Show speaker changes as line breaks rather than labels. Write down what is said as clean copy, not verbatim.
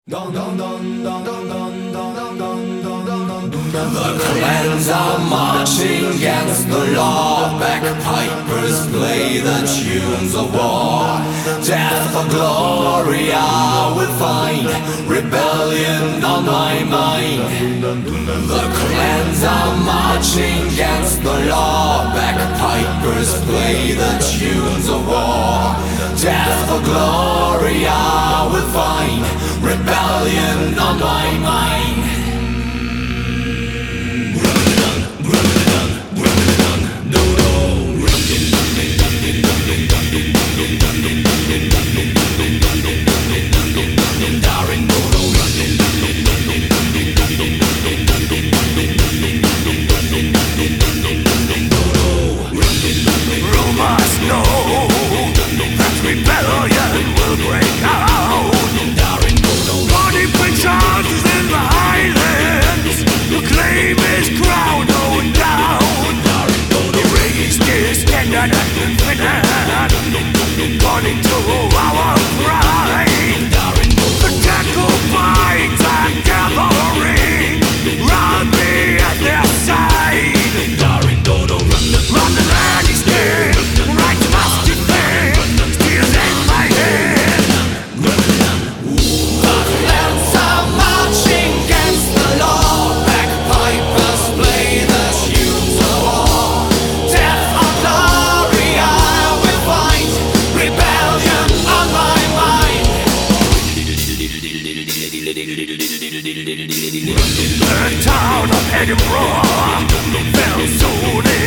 The clans are marching against the law. Bagpipers play the tunes of war. Death or glory I will find. Rebellion on my mind. The clans are marching against the law. Bagpipers play the tunes of war. Death or glory I will find. Rebellion on my mind. Rumors know that rebellion will break out. Body pictures in the highlands. The claim is crowned on down. Erased is standard and infinite. According to our pride. The Jacobites are gathering round me at their side. Run the land is dead. Right must defend. Steel's in my head. The clans are marching against the law. Bagpipers play the tunes of war. Death or glory I will find. Rebellion on my mind. The town of Edinburgh fell soon